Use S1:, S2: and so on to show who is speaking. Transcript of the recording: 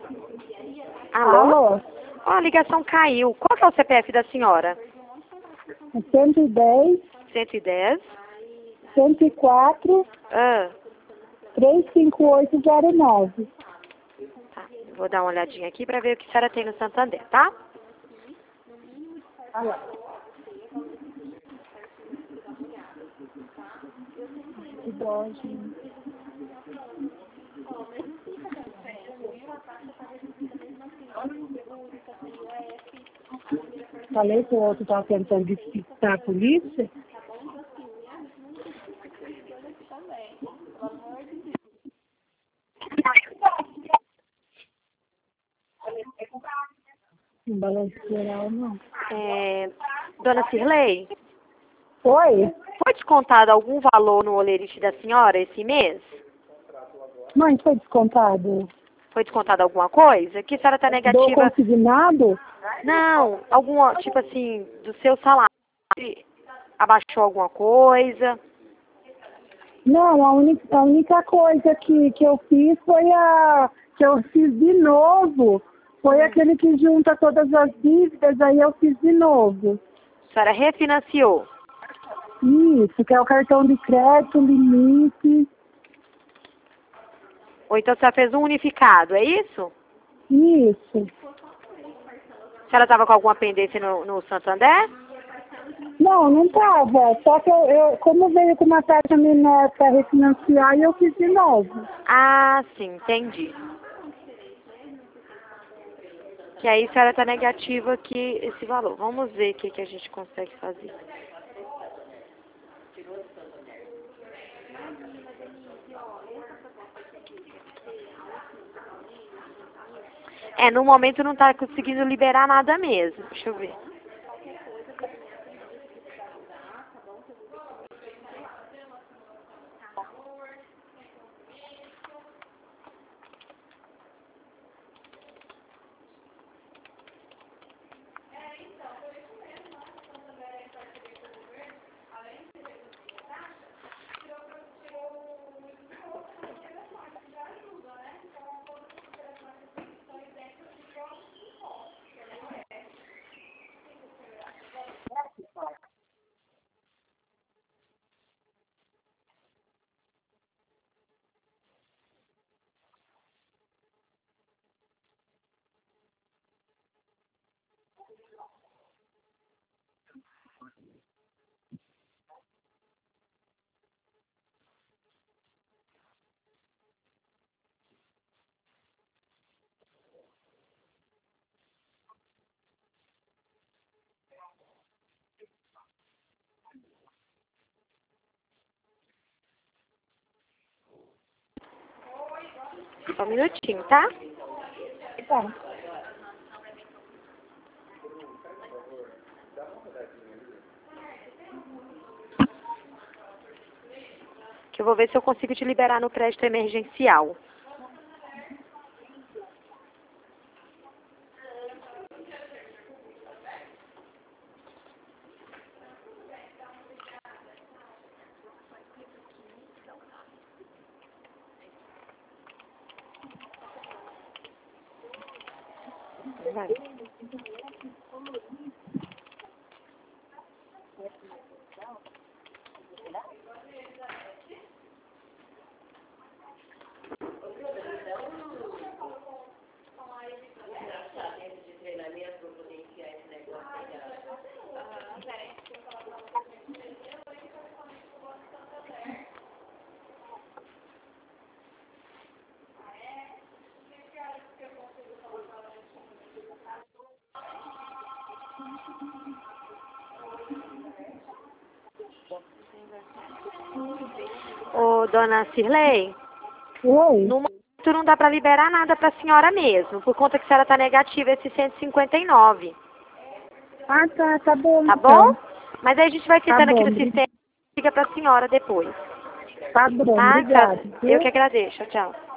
S1: Alô?
S2: Alô?
S1: Ó, a ligação caiu. Qual que é o CPF da senhora?
S2: 110,
S1: 110?
S2: 104,
S1: Ah,
S2: 35809.
S1: tá. Vou dar uma olhadinha aqui para ver o que a senhora tem no Santander, tá?
S2: Alô? Hidrogênio. Falei que o outro estava tentando despistar a polícia. Não balanço geral, não.
S1: Dona Cirlei,
S2: Oi?
S1: foi descontado algum valor no olerite da senhora esse mês?
S2: Mãe, foi descontado
S1: Foi descontado alguma coisa? Que a senhora tá
S2: do
S1: negativa?
S2: consignado?
S1: Não, alguma, tipo assim, do seu salário. Abaixou alguma coisa?
S2: Não, a única coisa que eu fiz foi que eu fiz de novo. Foi aquele que junta todas as dívidas, aí eu fiz de novo.
S1: A senhora refinanciou?
S2: Isso, que é o cartão de crédito, limite.
S1: Ou então a senhora fez um unificado, é isso?
S2: Isso.
S1: A senhora estava com alguma pendência no Santander?
S2: Não, não tava. Só que como veio com uma taxa menor para refinanciar, eu fiz de novo.
S1: Ah, sim, entendi. Que aí a senhora está negativa aqui esse valor. Vamos ver o que a gente consegue fazer. No momento não está conseguindo liberar nada mesmo. Deixa eu ver. Só um minutinho, tá?
S2: Tá.
S1: Que eu vou ver se eu consigo te liberar no crédito emergencial. Vai. Ô, dona Cirlei,
S2: Oi?
S1: no momento não dá para liberar nada para a senhora mesmo, por conta que a senhora está negativa esse 159.
S2: Ah, tá bom
S1: Tá
S2: então.
S1: bom? Mas aí a gente vai
S2: Tá
S1: tentando aqui
S2: bom,
S1: no sistema e liga para a senhora depois.
S2: tá bom,
S1: Tá?
S2: obrigada.
S1: Eu que
S2: Viu?
S1: agradeço. Tchau.